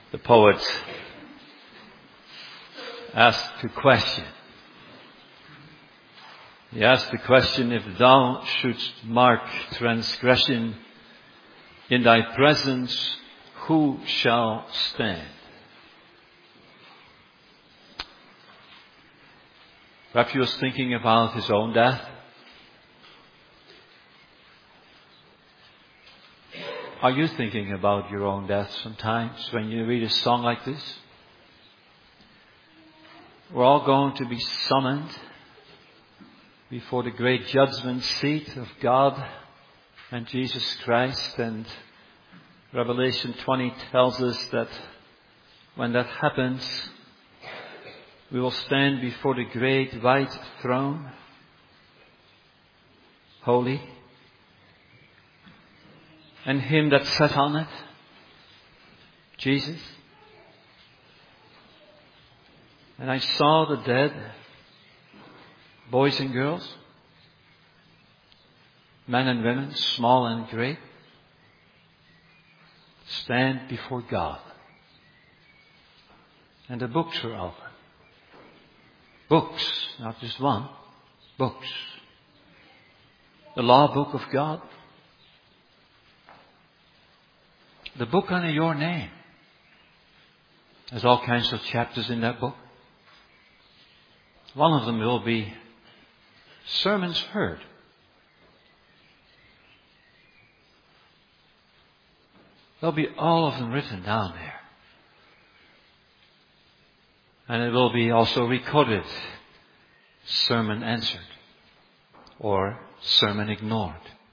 The poet asked a question. He asked the question, if thou shouldst mark transgression in thy presence, who shall stand? Perhaps he was thinking about his own death. Are you thinking about your own death sometimes when you read a song like this? We're all going to be summoned before the great judgment seat of God and Jesus Christ. And Revelation 20 tells us that when that happens, we will stand before the great white throne, holy, and Him that sat on it, Jesus. And I saw the dead, boys and girls, men and women, small and great, stand before God. And the books were open. Books, not just one, books. The law book of God. The book under your name. There's all kinds of chapters in that book. One of them will be sermons heard. There'll be all of them written down there. And it will be also recorded, sermon answered or sermon ignored.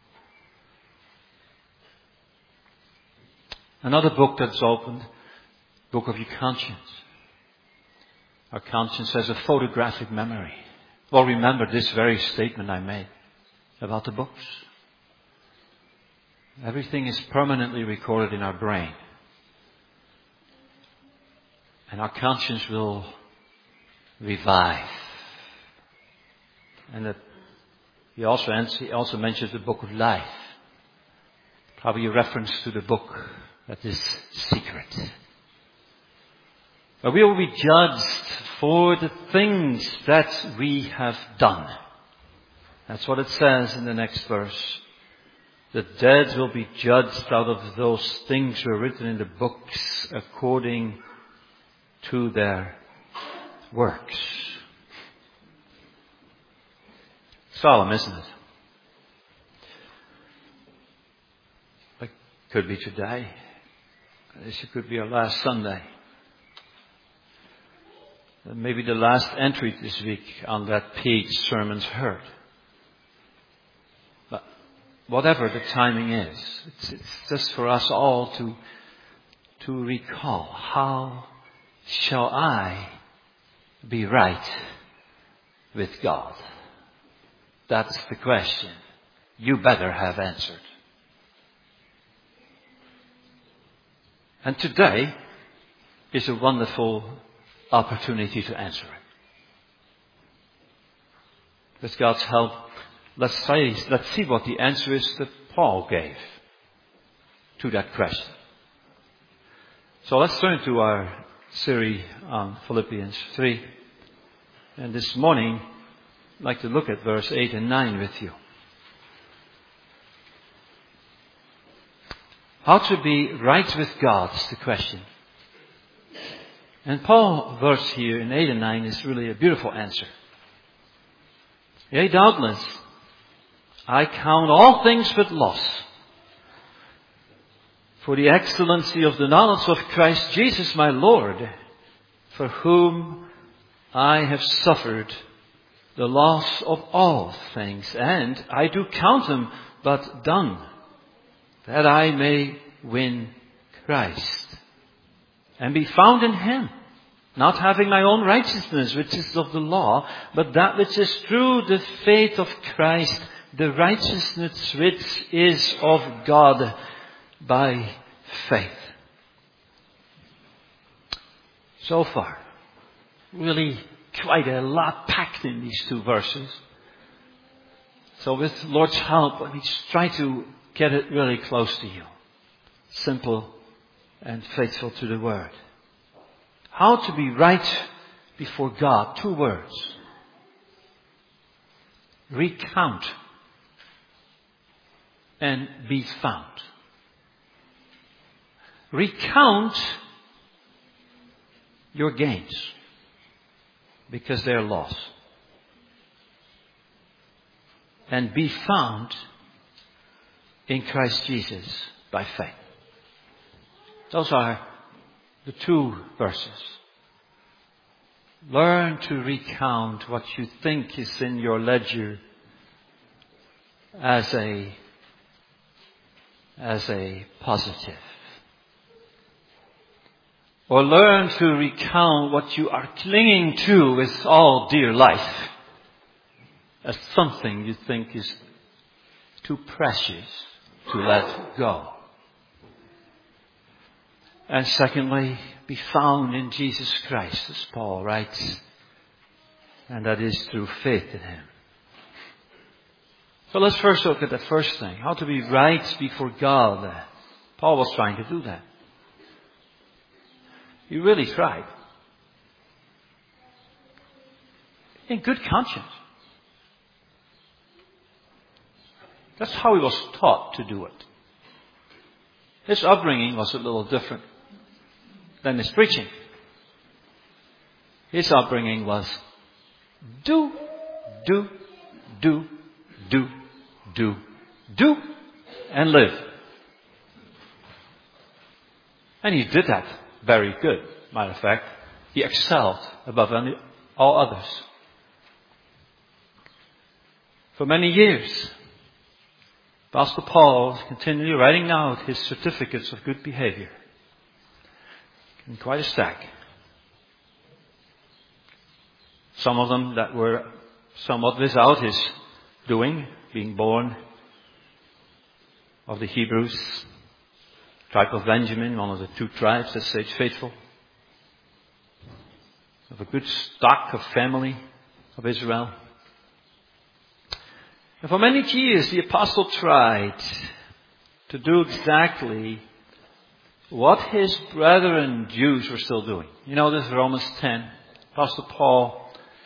Another book that's opened, book of your conscience. Our conscience has a photographic memory. Well, remember this very statement I made about the books. Everything is permanently recorded in our brain. And our conscience will revive. And he also mentions the book of life. Probably a reference to the book that is secret. But we will be judged for the things that we have done. That's what it says in the next verse. The dead will be judged out of those things that were written in the books according to their works. Solemn, isn't it? It could be today. This could be our last Sunday. Maybe the last entry this week on that page, sermons heard. But whatever the timing is, it's just for us all to recall, how shall I be right with God? That's the question you better have answered. And today is a wonderful opportunity to answer it. With God's help, let's see what the answer is that Paul gave to that question. So let's turn to our series on Philippians 3. And this morning, I'd like to look at verse 8 and 9 with you. How to be right with God is the question. And Paul's verse here in 8 and 9 is really a beautiful answer. Yea, doubtless, I count all things but loss for the excellency of the knowledge of Christ Jesus my Lord, for whom I have suffered the loss of all things, and I do count them but dung, that I may win Christ, and be found in Him, not having my own righteousness, which is of the law, but that which is through the faith of Christ, the righteousness which is of God by faith. So far, really quite a lot packed in these two verses. So with Lord's help, let me try to get it really close to you. Simple and faithful to the Word. How to be right before God. 2 words. Recount and be found. Recount your gains because they're lost. And be found in Christ Jesus by faith. Those are the 2 verses. Learn to recount what you think is in your ledger as a positive. Or learn to recount what you are clinging to with all dear life as something you think is too precious to let go. And secondly, be found in Jesus Christ, as Paul writes. And that is through faith in Him. So let's first look at the first thing. How to be right before God. Paul was trying to do that. He really tried. In good conscience. That's how he was taught to do it. His upbringing was a little different than his preaching. His upbringing was do, and live. And he did that very good. Matter of fact, he excelled above all others. For many years, Pastor Paul was continually writing out his certificates of good behavior. In quite a stack. Some of them that were somewhat without his doing, being born of the Hebrews, tribe of Benjamin, one of the 2 tribes that stayed faithful, of a good stock of family of Israel. And for many years the apostle tried to do exactly what his brethren Jews were still doing. You know, this is Romans 10. Apostle Paul,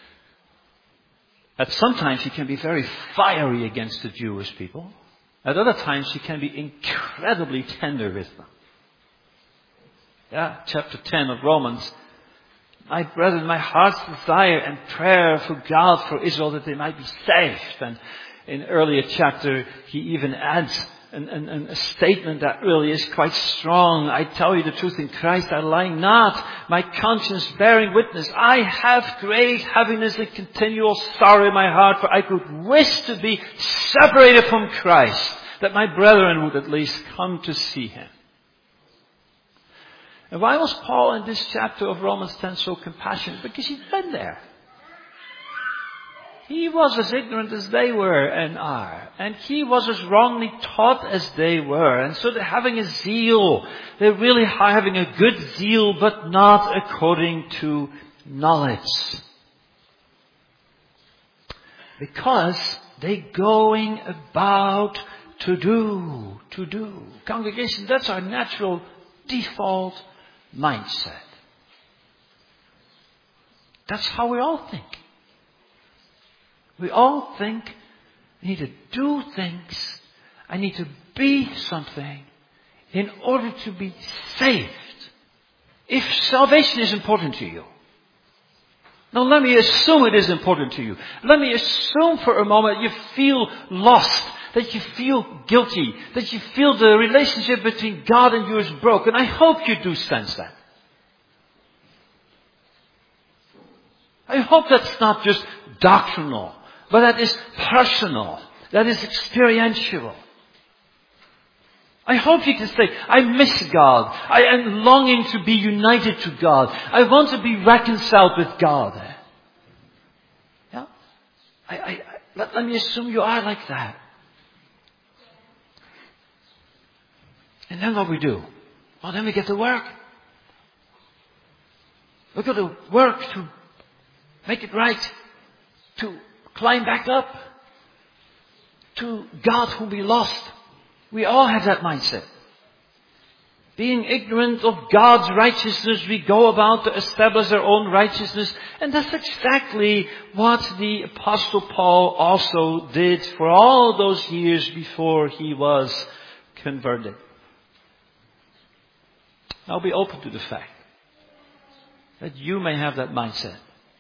at sometimes he can be very fiery against the Jewish people. At other times he can be incredibly tender with them. Yeah, chapter 10 of Romans. My brethren, my heart's desire and prayer for God, for Israel, that they might be saved. And in earlier chapter, he even adds a statement that really is quite strong. I tell you the truth in Christ, I lie not. My conscience bearing witness. I have great heaviness and continual sorrow in my heart, for I could wish to be separated from Christ, that my brethren would at least come to see Him. And why was Paul in this chapter of Romans 10 so compassionate? Because he'd been there. He was as ignorant as they were and are. And he was as wrongly taught as they were. And so they're having a zeal. They're really having a good zeal, but not according to knowledge. Because they're going about to do. Congregation, that's our natural default mindset. That's how we all think. We all think I need to do things. I need to be something in order to be saved. If salvation is important to you. Now let me assume it is important to you. Let me assume for a moment you feel lost. That you feel guilty. That you feel the relationship between God and you is broken. I hope you do sense that. I hope that's not just doctrinal. But that is personal. That is experiential. I hope you can say, I miss God. I am longing to be united to God. I want to be reconciled with God. Yeah? Let me assume you are like that. And then what we do? Well, then we get to work. We go to work to make it right. To climb back up to God whom we lost. We all have that mindset. Being ignorant of God's righteousness, we go about to establish our own righteousness. And that's exactly what the Apostle Paul also did for all those years before he was converted. Now be open to the fact that you may have that mindset.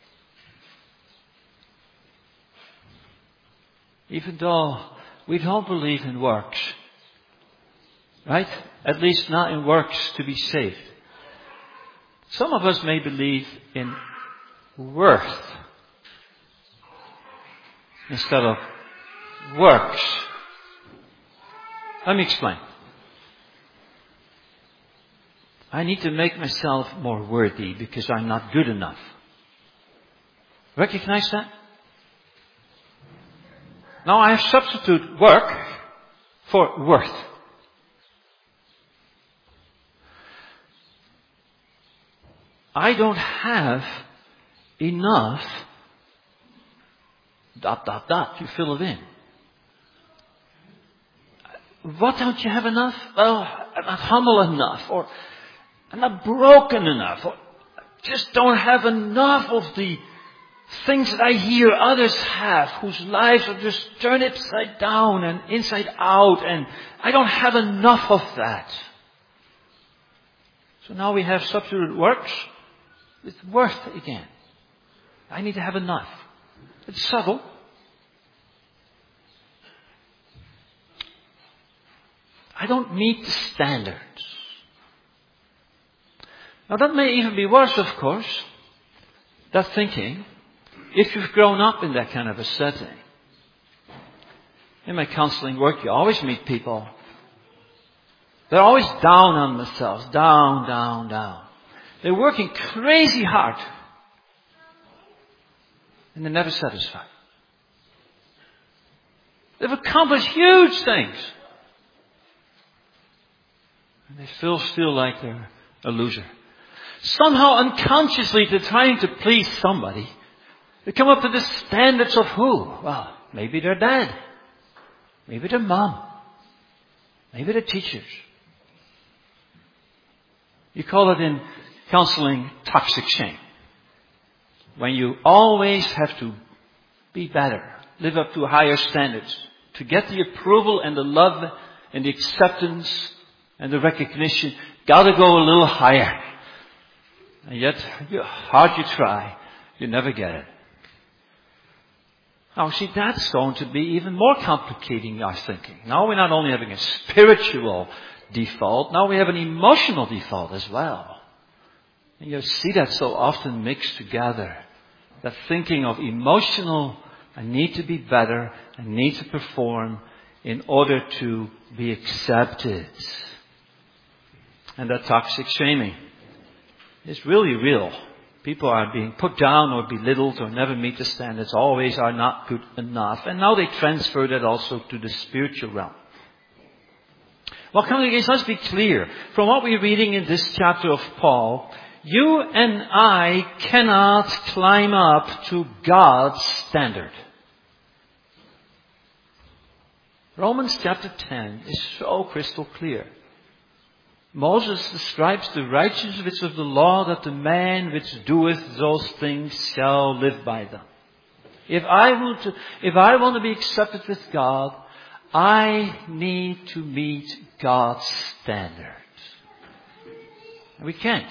Even though we don't believe in works. Right? At least not in works to be saved. Some of us may believe in worth instead of works. Let me explain. I need to make myself more worthy because I'm not good enough. Recognize that? Now I have substituted work for worth. I don't have enough ... to fill it in. What don't you have enough? Well, I'm not humble enough, or I'm not broken enough, or I just don't have enough of the things that I hear others have, whose lives are just turned upside down and inside out, and I don't have enough of that. So now we have substituted works with worth again. I need to have enough. It's subtle. I don't meet the standards. Now that may even be worse, of course, that thinking, if you've grown up in that kind of a setting. In my counseling work, you always meet people. They're always down on themselves. Down, down, down. They're working crazy hard. And they're never satisfied. They've accomplished huge things. And they still feel like they're a loser. Somehow unconsciously they're trying to please somebody. They come up to the standards of who? Well, maybe their dad. Maybe their mom. Maybe their teachers. You call it in counseling toxic shame. When you always have to be better, live up to higher standards, to get the approval and the love and the acceptance and the recognition, gotta go a little higher. And yet, hard you try, you never get it. Now see, that's going to be even more complicating our thinking. Now we're not only having a spiritual default, now we have an emotional default as well. And you see that so often mixed together. That thinking of emotional, I need to be better, I need to perform in order to be accepted. And that toxic shaming is really real. People are being put down or belittled or never meet the standards, always are not good enough. And now they transfer that also to the spiritual realm. Well, congregation, let's be clear. From what we're reading in this chapter of Paul, you and I cannot climb up to God's standard. Romans chapter 10 is so crystal clear. Moses describes the righteousness of the law that the man which doeth those things shall live by them. If I want to be accepted with God, I need to meet God's standards. And we can't.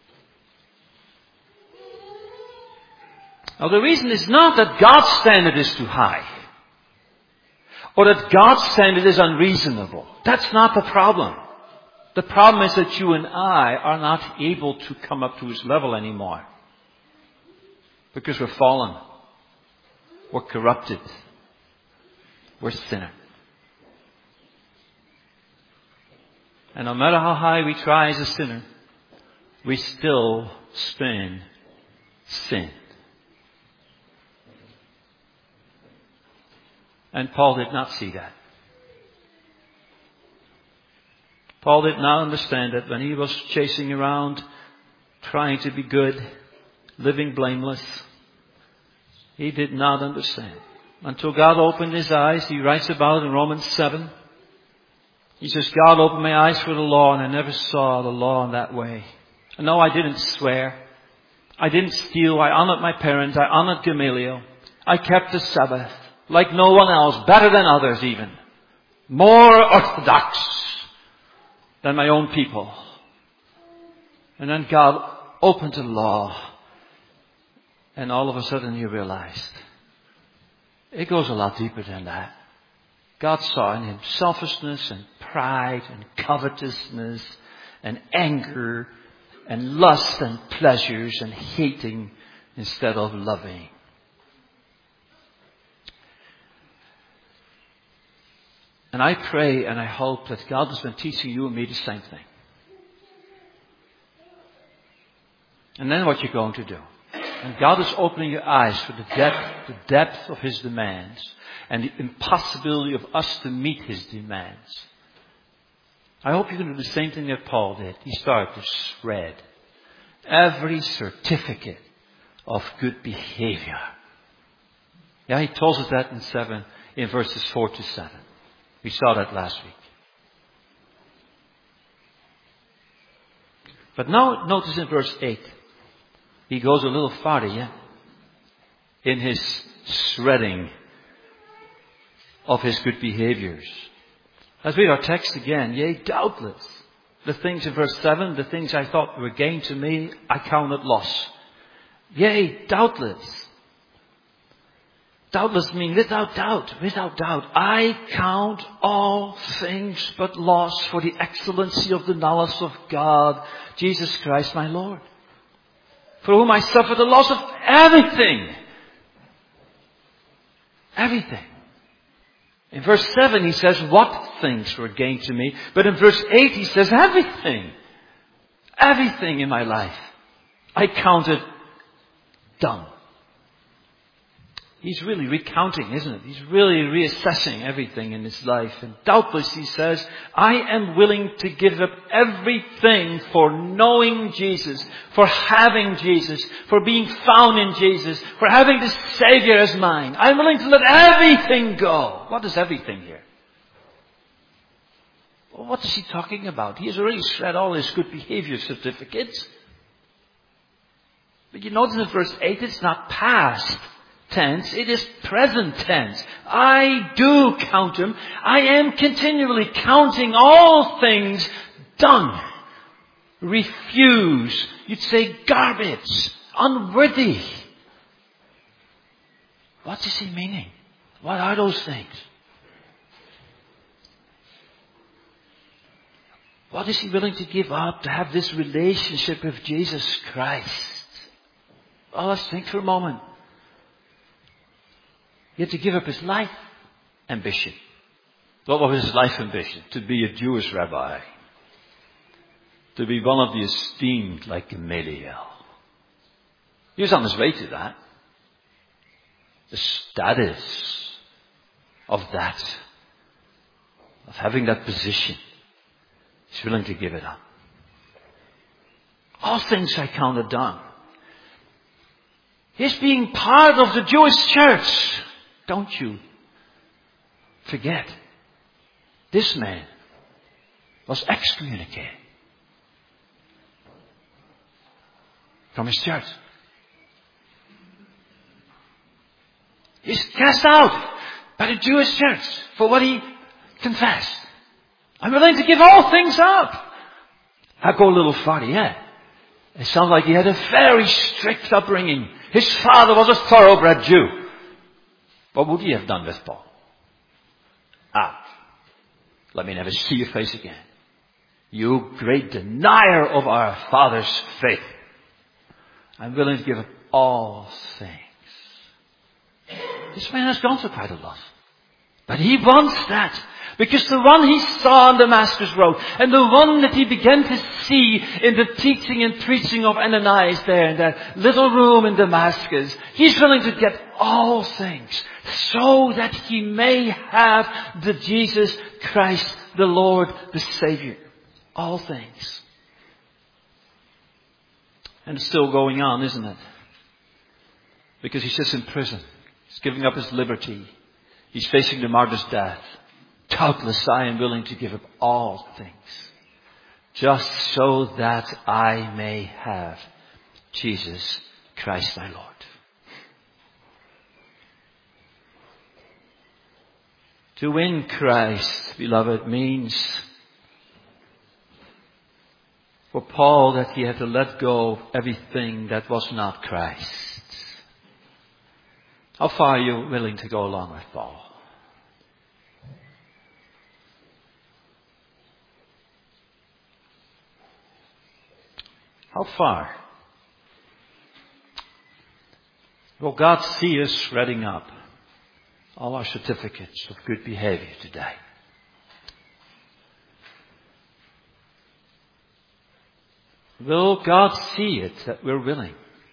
Now the reason is not that God's standard is too high. Or that God's standard is unreasonable. That's not the problem. The problem is that you and I are not able to come up to His level anymore. Because we're fallen. We're corrupted. We're sinner. And no matter how high we try as a sinner, we still sin. And Paul did not see that. Paul did not understand that when he was chasing around, trying to be good, living blameless. He did not understand. Until God opened his eyes, he writes about in Romans 7. He says, God opened my eyes for the law and I never saw the law in that way. And no, I didn't swear. I didn't steal. I honored my parents. I honored Gamaliel. I kept the Sabbath like no one else, better than others even. More orthodox than my own people. And then God opened the law. And all of a sudden you realized it goes a lot deeper than that. God saw in him selfishness and pride and covetousness and anger and lust and pleasures and hating instead of loving. And I pray and I hope that God has been teaching you and me the same thing. And then what you're going to do. And God is opening your eyes for the depth of His demands and the impossibility of us to meet His demands. I hope you can do the same thing that Paul did. He started to shred every certificate of good behavior. Yeah, he tells us that in verses 4 to 7. We saw that last week. But now notice in verse 8. He goes a little farther, yeah? In his shredding of his good behaviors. Let's read our text again. Yea, doubtless. The things in verse 7, the things I thought were gain to me, I counted loss. Yea, doubtless. Doubtless means without doubt, without doubt. I count all things but loss for the excellency of the knowledge of God, Jesus Christ my Lord. For whom I suffer the loss of everything. Everything. In verse 7 he says, what things were gained to me? But in verse 8 he says, everything. Everything in my life. I counted dung. He's really recounting, isn't it? He's really reassessing everything in his life. And doubtless he says, I am willing to give up everything for knowing Jesus, for having Jesus, for being found in Jesus, for having the Savior as mine. I'm willing to let everything go. What is everything here? Well, what is he talking about? He has already shred all his good behavior certificates. But you notice in verse 8, it's not past tense, it is present tense. I do count them. I am continually counting all things dung. Refuse. You'd say garbage. Unworthy. What is he meaning? What are those things? What is he willing to give up to have this relationship with Jesus Christ? Well, let's think for a moment. He had to give up his life ambition. What was his life ambition? To be a Jewish rabbi. To be one of the esteemed like Gamaliel. He was on his way to that. The status of that, of having that position, he's willing to give it up. All things I counted dung. His being part of the Jewish church. Don't you forget, this man was excommunicated from his church. He's cast out by the Jewish church for what he confessed. I'm willing to give all things up. I'll go a little farther, yeah. It sounds like he had a very strict upbringing. His father was a thoroughbred Jew. What would he have done with Paul? Let me never see your face again. You great denier of our father's faith. I'm willing to give up all things. This man has gone through quite a lot. But he wants that. Because the one he saw on Damascus Road, and the one that he began to see in the teaching and preaching of Ananias there in that little room in Damascus, he's willing to get all things so that he may have the Jesus Christ, the Lord, the Savior. All things. And it's still going on, isn't it? Because he sits in prison. He's giving up his liberty. He's facing the martyr's death. Doubtless I am willing to give up all things, just so that I may have Jesus Christ my Lord. To win Christ, beloved, means for Paul that he had to let go of everything that was not Christ. How far are you willing to go along with Paul? How far? Will God see us shredding up all our certificates of good behavior today? Will God see it that we're willing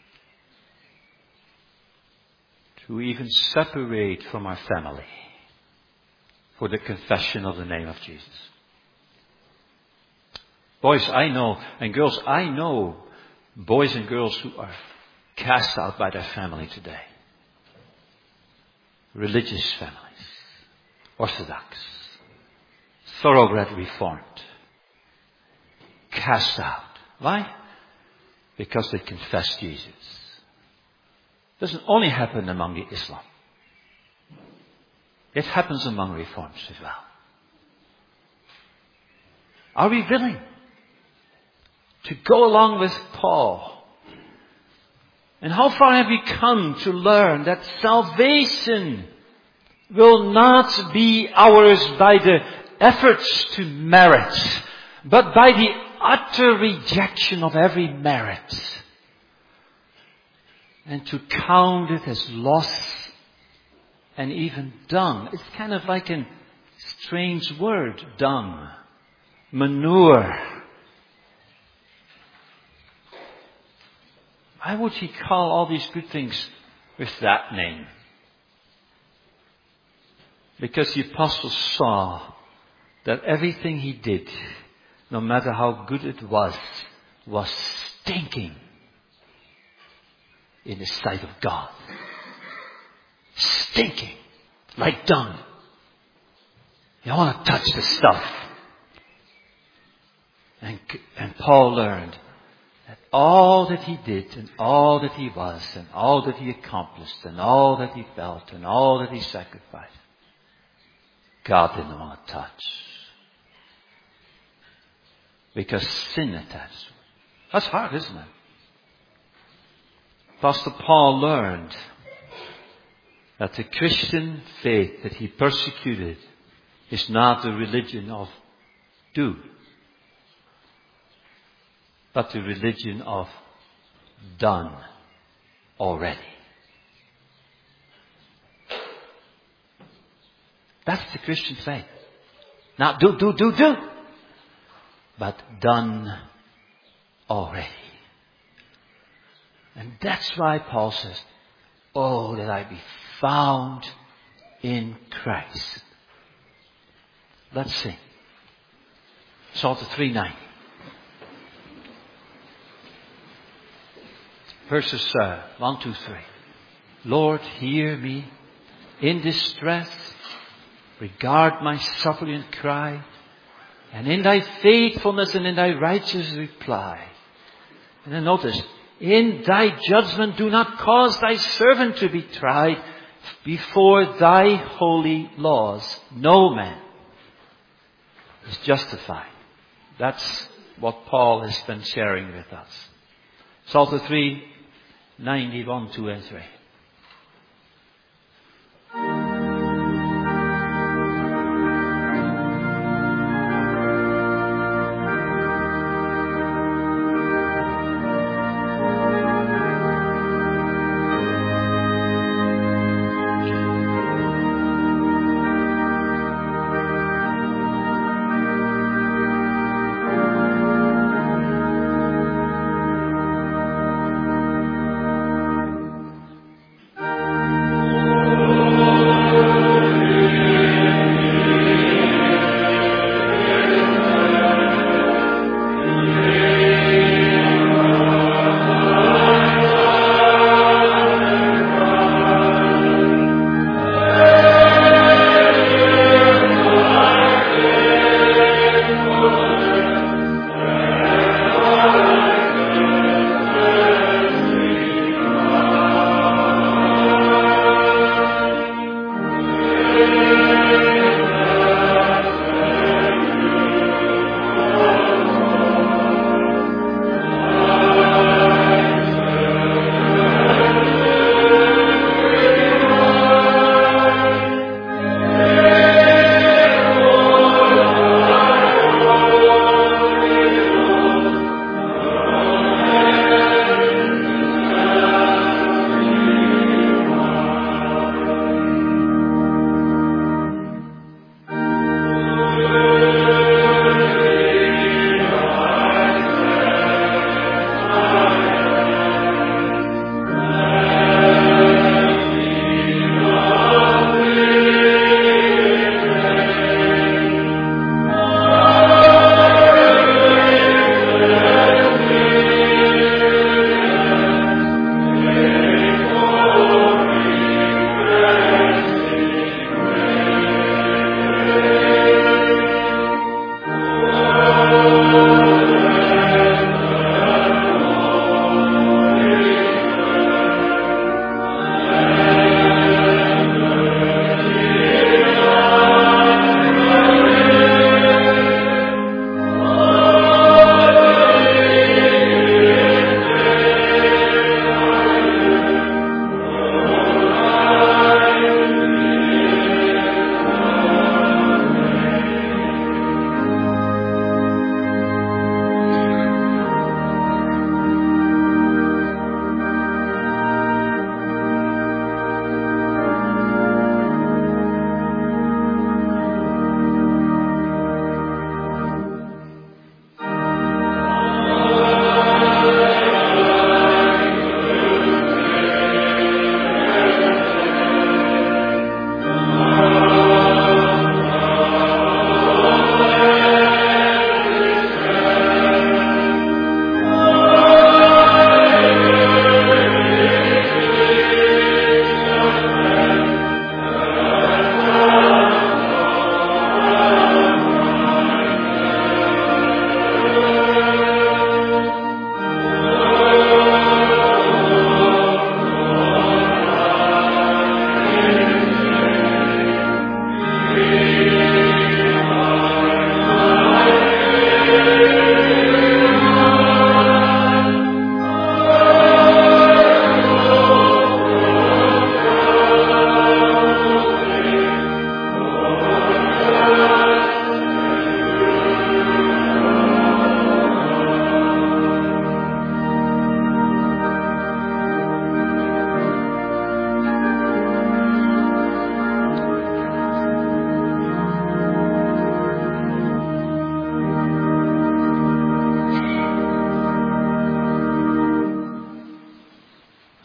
to even separate from our family for the confession of the name of Jesus? Boys, I know, and girls, I know boys and girls who are cast out by their family today. Religious families, Orthodox, thoroughbred Reformed, cast out. Why? Because they confess Jesus. It doesn't only happen among the Islam. It happens among Reforms as well. Are we willing to go along with Paul? And how far have we come to learn that salvation will not be ours by the efforts to merit, but by the utter rejection of every merit, and to count it as loss and even dung. It's kind of like a strange word, dung, manure. Why would he call all these good things with that name? Because the apostle saw that everything he did, no matter how good it was stinking in the sight of God. Stinking. Like dung. You don't want to touch the stuff. And Paul learned that all that he did and all that he was and all that he accomplished and all that he felt and all that he sacrificed, God didn't want to touch. Because sin attached. That's hard, isn't it? Apostle Paul learned that the Christian faith that he persecuted is not the religion of do, but the religion of done already. That's the Christian faith. Not do, but done already. And that's why Paul says, oh, that I be found in Christ. Let's sing. Psalter 3:9. Verses 1, 2, 3. Lord, hear me in distress. Regard my suppliant cry. And in thy faithfulness and in thy righteous reply. And then notice, in thy judgment do not cause thy servant to be tried. Before thy holy laws, no man is justified. That's what Paul has been sharing with us. Psalter 3:91, 2 and 3.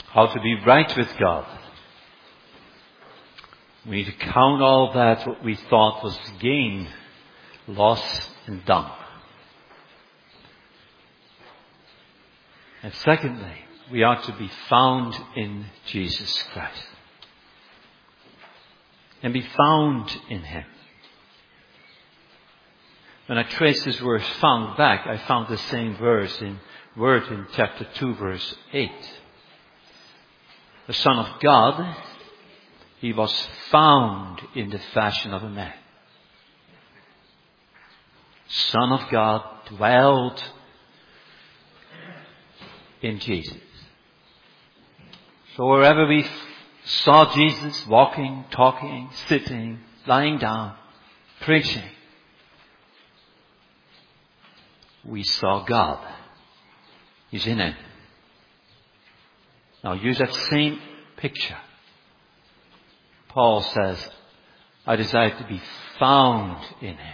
How to be right with God. We need to count all that what we thought was gain, loss, and done. And secondly, we are to be found in Jesus Christ. And be found in Him. When I traced this word found back, I found the same word in chapter 2, verse 8. The Son of God, He was found in the fashion of a man. Son of God dwelled in Jesus. So wherever we saw Jesus walking, talking, sitting, lying down, preaching, we saw God. He's in it. Now use that same picture. Paul says, I desire to be found in Him.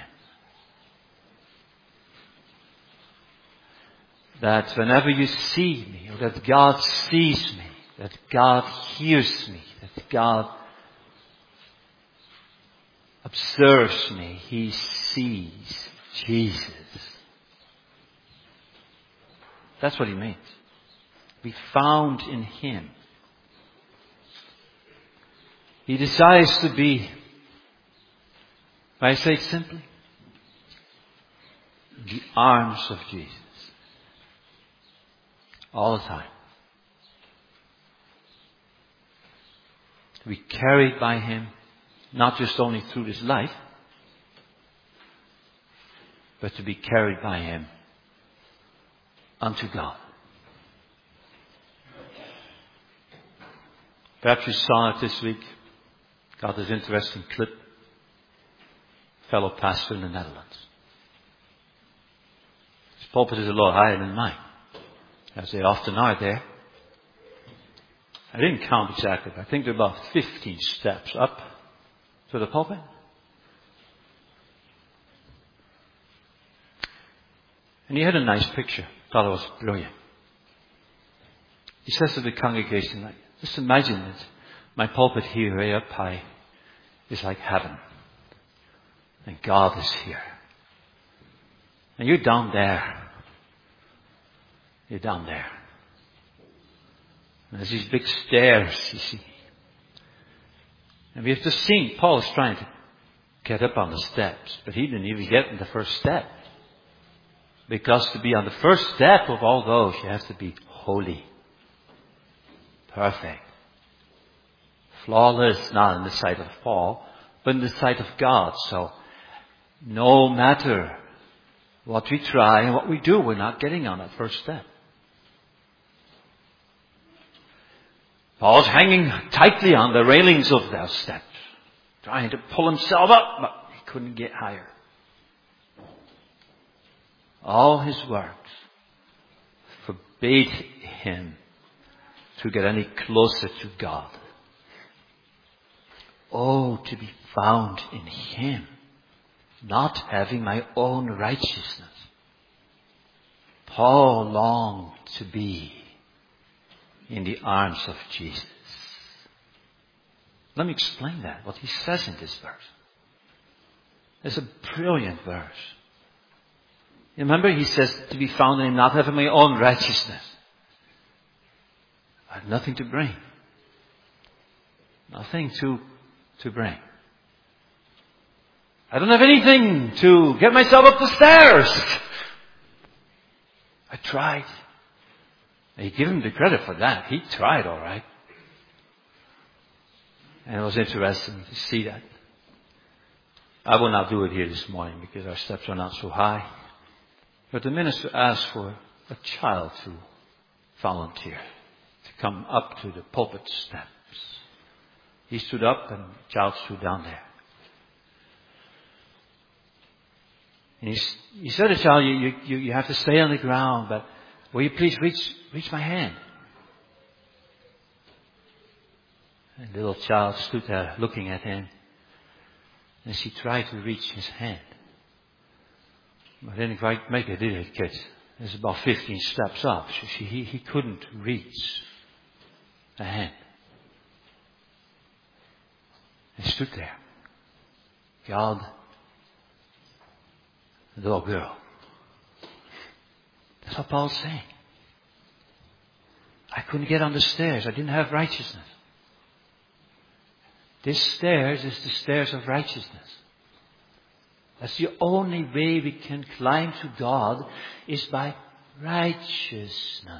That whenever you see me, or that God sees me, that God hears me, that God observes me, He sees Jesus. That's what He means. Be found in Him. He desires to be, I say it simply, the arms of Jesus. All the time. To be carried by Him, not just only through this life, but to be carried by Him unto God. Perhaps you saw it this week. Got this interesting clip. Fellow pastor in the Netherlands. His pulpit is a lot higher than mine, as they often are there. I didn't count exactly, but I think they're about 15 steps up to the pulpit. And he had a nice picture. Thought it was brilliant. He says to the congregation, like, just imagine that my pulpit here, way up high, is like heaven. And God is here. And you're down there. You're down there. And there's these big stairs, you see. And we have just seen Paul is trying to get up on the steps, but he didn't even get in the first step. Because to be on the first step of all those, you have to be holy. Perfect. Flawless, not in the sight of Paul, but in the sight of God. So, no matter what we try and what we do, we're not getting on that first step. Paul's hanging tightly on the railings of those steps, trying to pull himself up, but he couldn't get higher. All his works forbade him to get any closer to God. Oh, to be found in Him, not having my own righteousness. Paul longed to be in the arms of Jesus. Let me explain that, what he says in this verse. It's a brilliant verse. Remember, he says to be found in Him, not having my own righteousness. I have nothing to bring. Nothing to bring. I don't have anything to get myself up the stairs. I tried. You give him the credit for that. He tried all right. And it was interesting to see that. I will not do it here this morning because our steps are not so high. But the minister asked for a child to volunteer, to come up to the pulpit steps. He stood up and the child stood down there. And he said to the child, you have to stay on the ground, but will you please reach my hand? And the little child stood there looking at him. And she tried to reach his hand. But didn't quite make it, did it, kids? It's about 15 steps up. So he couldn't reach. a hand. He stood there. God, the little girl. That's what Paul's saying. I couldn't get on the stairs. I didn't have righteousness. This stairs is the stairs of righteousness. That's the only way we can climb to God, is by righteousness.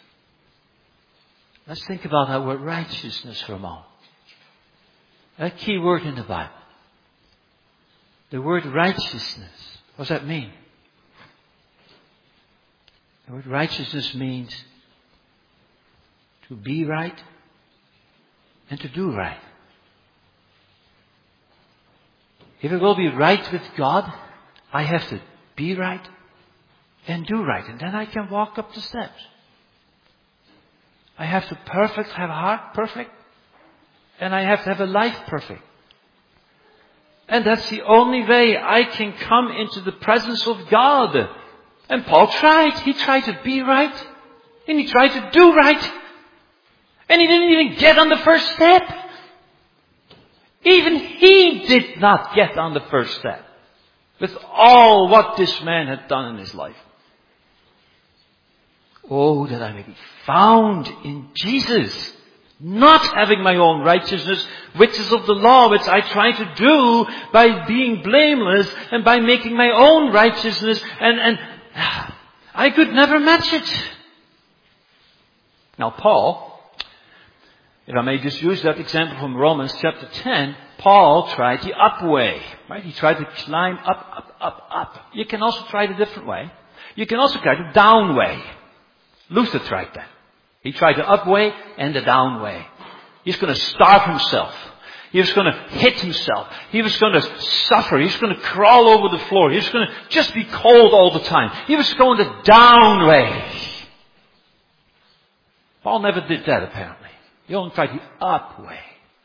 Let's think about that word righteousness for a moment. A key word in the Bible. The word righteousness. What does that mean? The word righteousness means to be right and to do right. If I will be right with God, I have to be right and do right. And then I can walk up the steps. I have to have a heart perfect. And I have to have a life perfect. And that's the only way I can come into the presence of God. And Paul tried. He tried to be right. And he tried to do right. And he didn't even get on the first step. Even he did not get on the first step. With all what this man had done in his life. Oh, that I may be found in Jesus. Not having my own righteousness, which is of the law, which I try to do by being blameless and by making my own righteousness. And I could never match it. Now Paul, if I may just use that example from Romans chapter 10, Paul tried the up way. Right? He tried to climb up. You can also try it a different way. You can also try the down way. Luther tried that. He tried the up way and the down way. He's going to starve himself. He was going to hit himself. He was going to suffer. He was going to crawl over the floor. He was going to just be cold all the time. He was going the down way. Paul never did that apparently. He only tried the up way.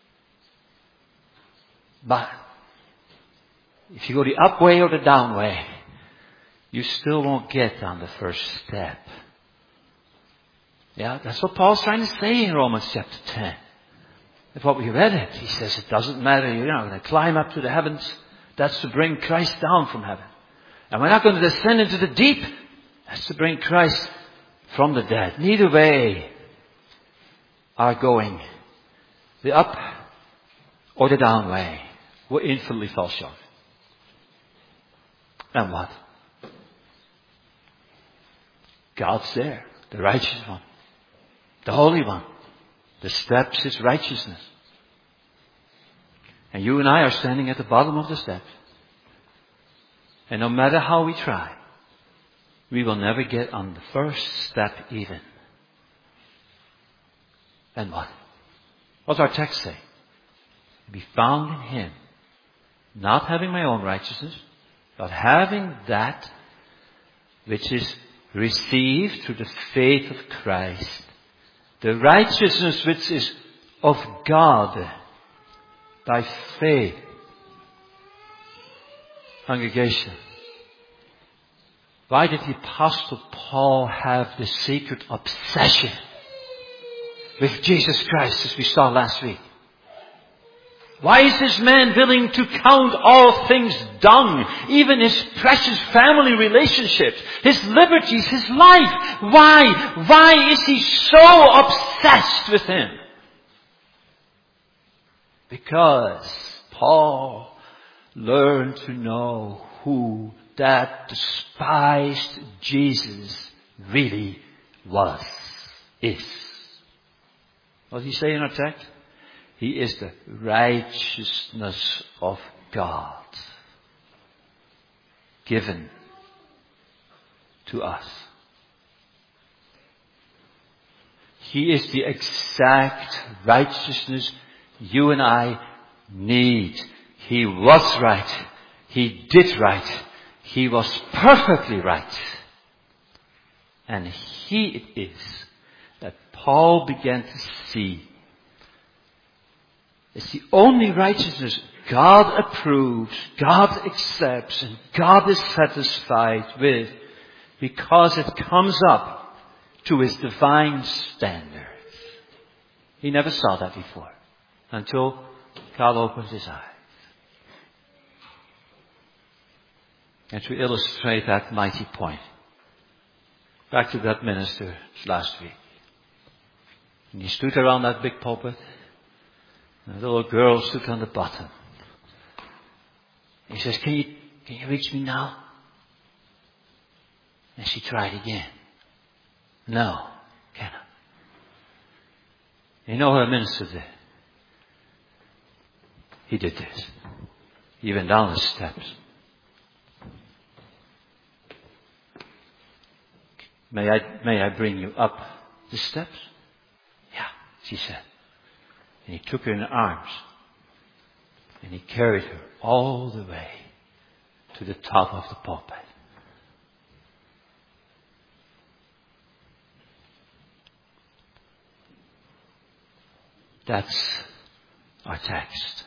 But if you go the up way or the down way, you still won't get on the first step. Yeah, that's what Paul's trying to say in Romans chapter 10. If what we read it, he says it doesn't matter, you're not going to climb up to the heavens. That's to bring Christ down from heaven. And we're not going to descend into the deep. That's to bring Christ from the dead. Neither way are going. The up or the down way will infinitely fall short. And what? God's there, the righteous one. The Holy One. The steps is righteousness. And you and I are standing at the bottom of the steps. And no matter how we try, we will never get on the first step even. And what? What's our text say? Be found in Him. Not having my own righteousness, but having that which is received through the faith of Christ. The righteousness which is of God by faith. Congregation, why did the Apostle Paul have this secret obsession with Jesus Christ as we saw last week? Why is this man willing to count all things dung, even his precious family relationships, his liberties, his life? Why? Why is he so obsessed with him? Because Paul learned to know who that despised Jesus really is. What does he say in our text? He is the righteousness of God given to us. He is the exact righteousness you and I need. He was right. He did right. He was perfectly right. And He it is that Paul began to see. It's the only righteousness God approves, God accepts, and God is satisfied with because it comes up to His divine standards. He never saw that before until God opened his eyes. And to illustrate that mighty point, back to that minister last week. And he stood around that big pulpit, and the little girl stood on the bottom. He says, can you reach me now? And she tried again. No, cannot. You know what a minister did? He did this. He went down the steps. May I bring you up the steps? Yeah, she said. And he took her in the arms. And he carried her all the way to the top of the pulpit. That's our text.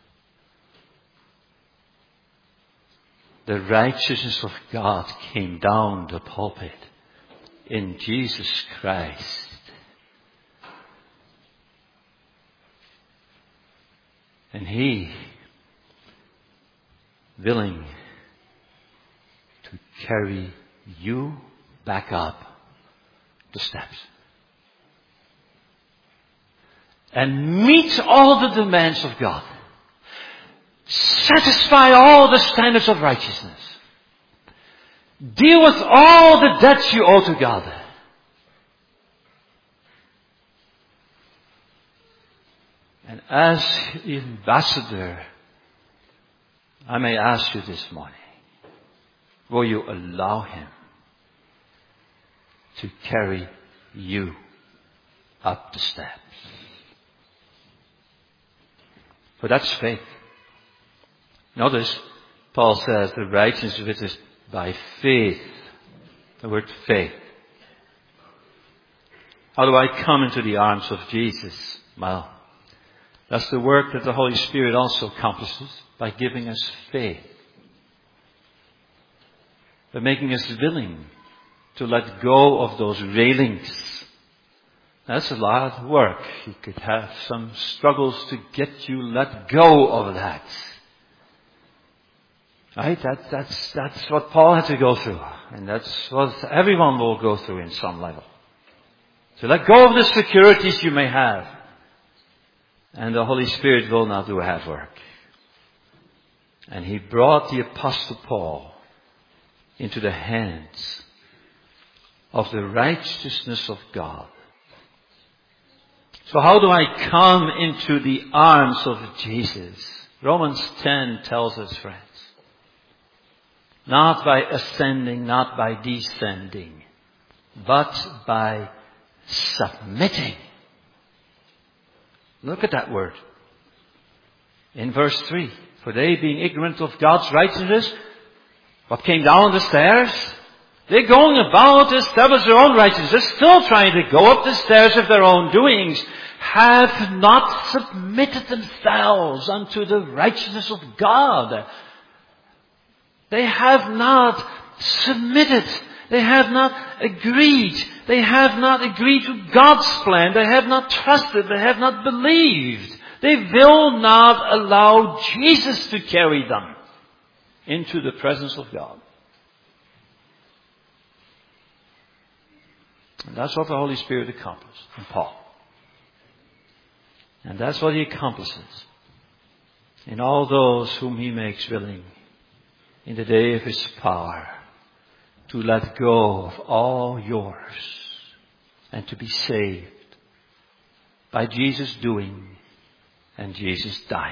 The righteousness of God came down the pulpit in Jesus Christ. And He, willing to carry you back up the steps. And meet all the demands of God. Satisfy all the standards of righteousness. Deal with all the debts you owe to God. And as ambassador, I may ask you this morning, will you allow Him to carry you up the steps? For that's faith. Notice, Paul says the righteousness which is by faith. The word faith. How do I come into the arms of Jesus? Well, that's the work that the Holy Spirit also accomplishes by giving us faith. By making us willing to let go of those railings. That's a lot of work. You could have some struggles to get you let go of that. Right? That's what Paul had to go through. And that's what everyone will go through in some level. So let go of the securities you may have. And the Holy Spirit will now do hard work. And He brought the Apostle Paul into the hands of the righteousness of God. So how do I come into the arms of Jesus? Romans 10 tells us, friends. Not by ascending, not by descending, but by submitting. Look at that word. In verse 3. For they being ignorant of God's righteousness, what came down the stairs? They're going about to establish their own righteousness. They're still trying to go up the stairs of their own doings. Have not submitted themselves unto the righteousness of God. They have not submitted. They have not agreed. They have not agreed to God's plan. They have not trusted. They have not believed. They will not allow Jesus to carry them into the presence of God. And that's what the Holy Spirit accomplished in Paul. And that's what He accomplishes in all those whom He makes willing in the day of His power to let go of all yours and to be saved by Jesus doing and Jesus dying.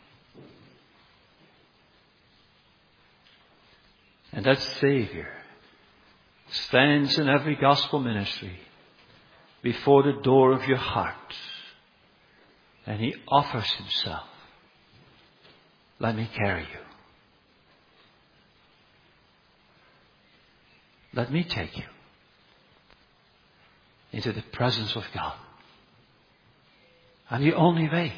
And that Savior stands in every gospel ministry before the door of your heart, and He offers Himself. Let me carry you. Let me take you into the presence of God. I'm the only way.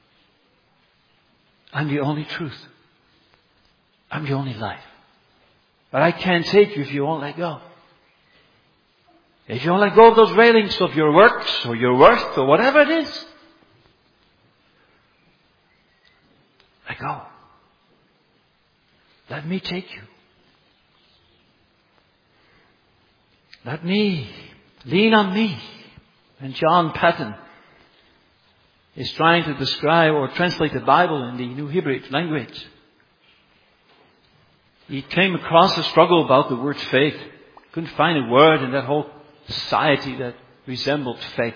I'm the only truth. I'm the only life. But I can't take you if you won't let go. If you let go of those railings of your works or your worth or whatever it is, let go. Let me take you. Let me lean on me. And John Paton is trying to describe or translate the Bible in the New Hebrew language. He came across a struggle about the word faith. Couldn't find a word in that whole society that resembled faith.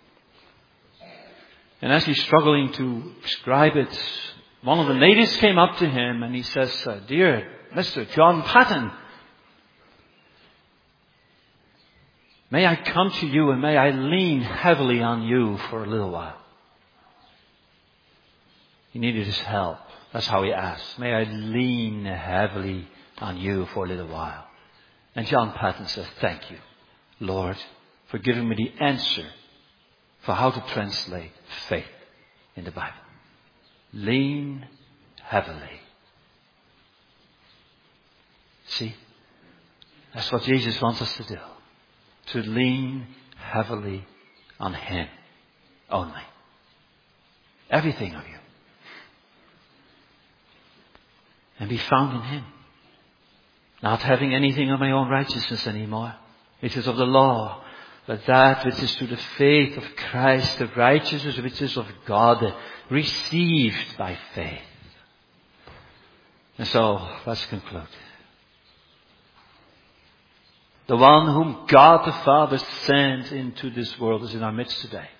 And as he's struggling to describe it, one of the natives came up to him and he says, "Dear Mr. John Paton, may I come to you and may I lean heavily on you for a little while?" He needed his help. That's how he asked. "May I lean heavily on you for a little while?" And John Paton says, "Thank you, Lord, for giving me the answer for how to translate faith in the Bible. Lean heavily." See, that's what Jesus wants us to do. To lean heavily on Him only. Everything of you. And be found in Him. Not having anything of my own righteousness anymore. It is of the law. But that which is through the faith of Christ, the righteousness which is of God, received by faith. And so, let's conclude. The one whom God the Father sent into this world is in our midst today.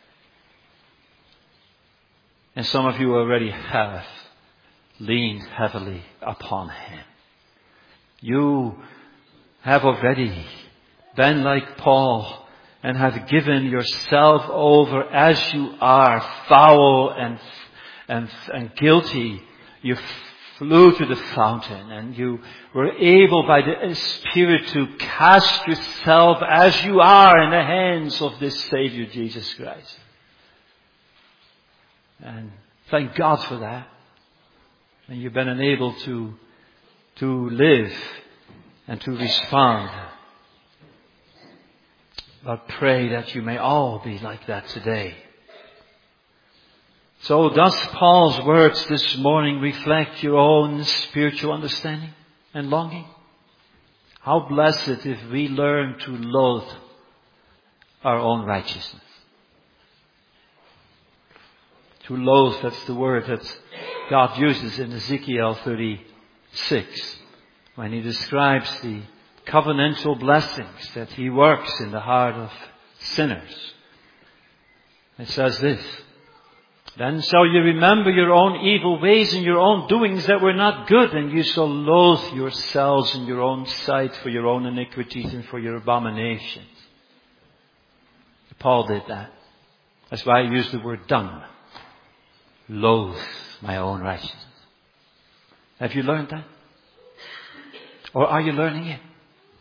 And some of you already have leaned heavily upon Him. You have already been like Paul and have given yourself over as you are, foul and guilty. You flew to the fountain and you were able by the Spirit to cast yourself as you are in the hands of this Savior Jesus Christ. And thank God for that. And you've been enabled to live and to respond. But pray that you may all be like that today. So does Paul's words this morning reflect your own spiritual understanding and longing? How blessed if we learn to loathe our own righteousness. To loathe, that's the word that God uses in Ezekiel 36 when He describes the covenantal blessings that He works in the heart of sinners. It says this: "Then shall you remember your own evil ways and your own doings that were not good, and you shall loathe yourselves in your own sight for your own iniquities and for your abominations." Paul did that. That's why I used the word dung. Loathe my own righteousness. Have you learned that? Or are you learning it?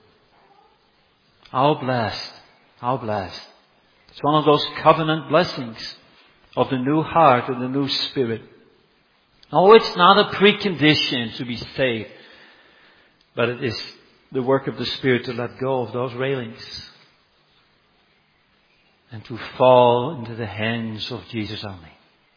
How blessed. How blessed. It's one of those covenant blessings of the new heart and the new spirit. Oh, it's not a precondition to be saved. But it is the work of the Spirit to let go of those railings. And to fall into the hands of Jesus only.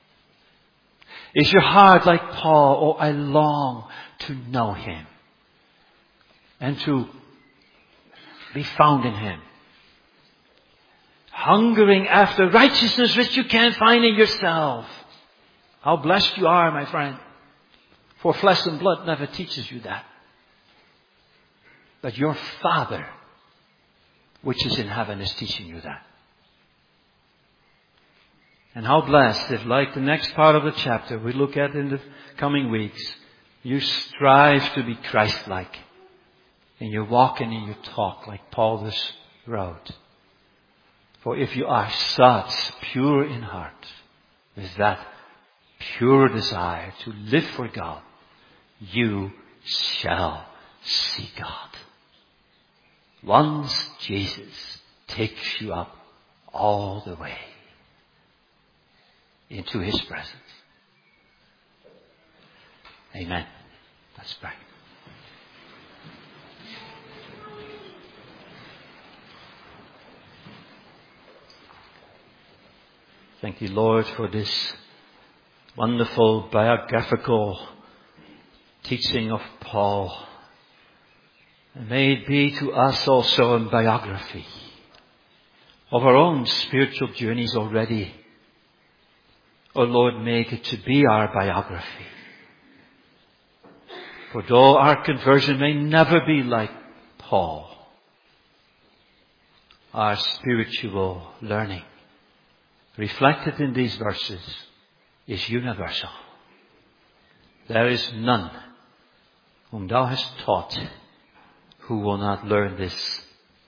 Is your heart like Paul? Oh, I long to know Him. And to be found in Him. Hungering after righteousness which you can't find in yourself. How blessed you are, my friend. For flesh and blood never teaches you that. But your Father, which is in heaven, is teaching you that. And how blessed if, like the next part of the chapter we look at in the coming weeks, you strive to be Christ-like. And you walk and you talk like Paul this wrote. For if you are such pure in heart, with that pure desire to live for God, you shall see God. Once Jesus takes you up all the way into His presence. Amen. Let's pray. Thank you, Lord, for this wonderful biographical teaching of Paul. And may it be to us also a biography of our own spiritual journeys already. Oh Lord, make it to be our biography. For though our conversion may never be like Paul, our spiritual learning reflected in these verses is universal. There is none whom thou hast taught who will not learn this.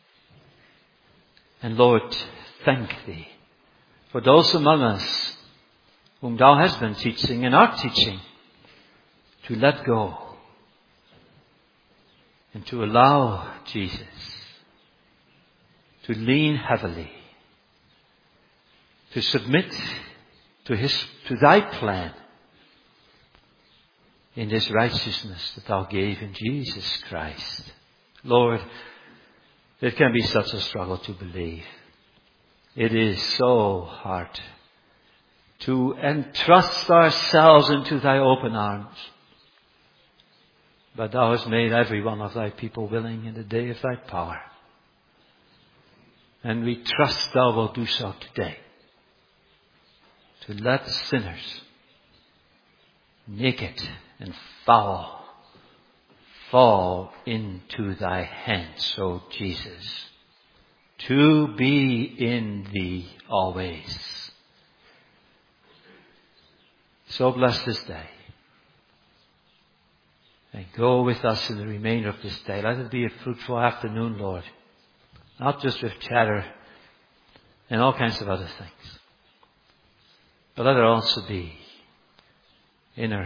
And Lord, thank thee for those among us whom thou hast been teaching and are teaching to let go and to allow Jesus to lean heavily, to submit to thy plan in this righteousness that thou gave in Jesus Christ. Lord, it can be such a struggle to believe. It is so hard to entrust ourselves into thy open arms. But thou hast made every one of thy people willing in the day of thy power. And we trust thou wilt do so today. To let sinners, naked and foul, fall into thy hands, O Jesus. To be in thee always. So bless this day. And go with us in the remainder of this day. Let it be a fruitful afternoon, Lord. Not just with chatter and all kinds of other things. But let it also be inner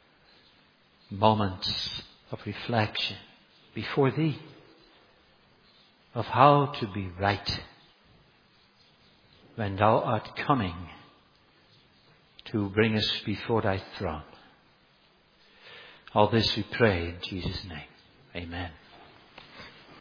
moments of reflection before thee. Of how to be right when thou art coming to bring us before thy throne. All this we pray in Jesus' name. Amen.